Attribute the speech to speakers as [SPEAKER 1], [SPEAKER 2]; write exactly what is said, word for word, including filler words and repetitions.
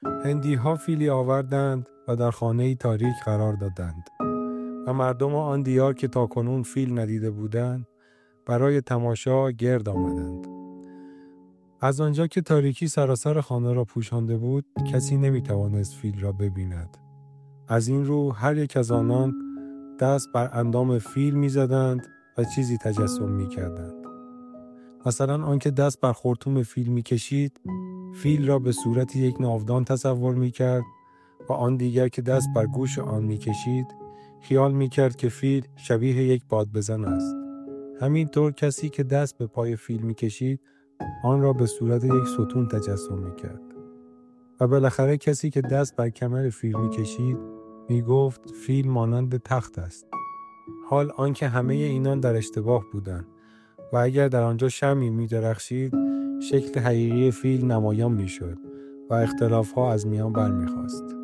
[SPEAKER 1] هندی‌ها فیلی آوردند و در خانه‌ای تاریک قرار دادند و مردم آن دیار که تاکنون فیل ندیده بودند برای تماشا گرد آمدند. از آنجا که تاریکی سراسر خانه را پوشانده بود، کسی نمی‌توانست فیل را ببیند. از این رو هر یک از آنان دست بر اندام فیل می‌زدند و چیزی تجسم می‌کردند. مثلا آنکه دست بر خرطوم فیل می‌کشید، فیل را به صورت یک ناودان تصور می‌کرد و آن دیگر که دست بر گوش آن می‌کشید، خیال می‌کرد که فیل شبیه یک بادبزن است. همینطور کسی که دست به پای فیل می‌کشید، آن را به صورت یک ستون تجسم می‌کرد. و بالاخره کسی که دست بر کمر فیل می‌کشید، می‌گفت فیل مانند تخت است. حال آنکه همه اینان در اشتباه بودند و اگر در آنجا شمعی می‌درخشید، شکل حقیقی فیل نمایان می‌شد و اختلاف‌ها از میان برمی‌خاست.